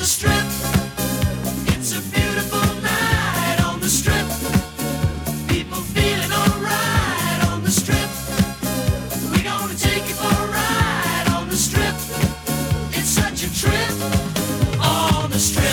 strip. It's a beautiful night on the strip. People feeling alright on the strip. We're gonna take you for a ride on the strip. It's such a trip on the strip.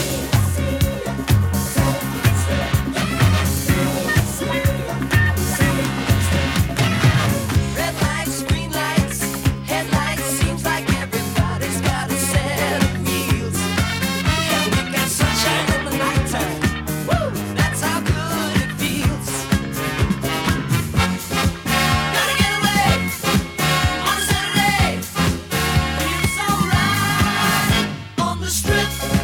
Strip.